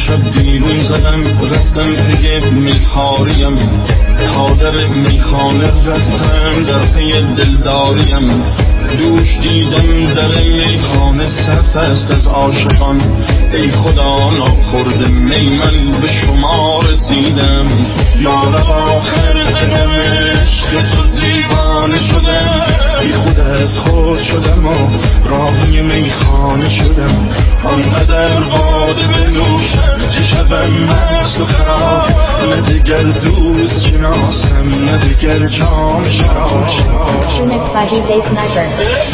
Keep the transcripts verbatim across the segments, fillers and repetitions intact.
امشب بیرون زدم رفتم پی میخاریم، تا در میخانه رفتم در پی دلداریم. دوش دیدم در میخانه صف است از عاشقان، ای خدا ناخورده می من به شما رسیدم. یارب آخر زدم عشق تو دیوانه شدم، ای خود از خود شدم و راهی میخانه شدم. آنقدر باده بنوشم که شبم مست و خراب، نه دیگر دوست شناسم نه دیگر جام شراب. Mixed by D J Sniper.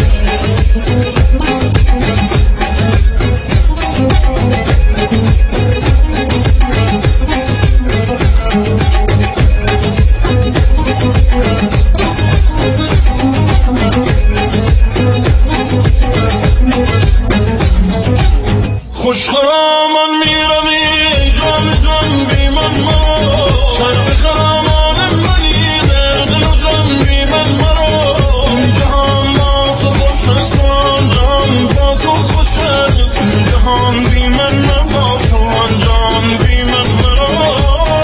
خوش خرامان می روی جان جان بی من مرا، سر به خرامان منی در دل و جان بی من مرا. جهان با تو خوش است و جان با تو خوش است، جهان بی من نباش و آن جان بی من مرا.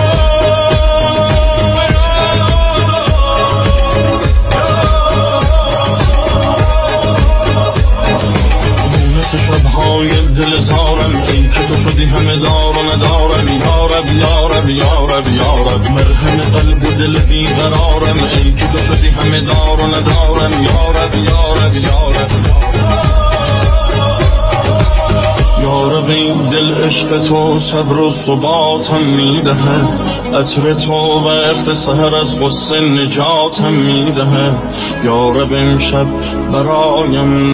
مونس شبهای دل زارم، ای که تو شدی همه دار و ندارم. یارب یارب یارب یارب مرهم قلب و دل بیقرارم، ای که تو شدی همه دار و ندارم. یارب یارب یارب یارب این دل عشق تو صبر و ثباتم میدهد، عطر تو وقت سحر از غصه نجاتم میدهد. یارب امشب برایم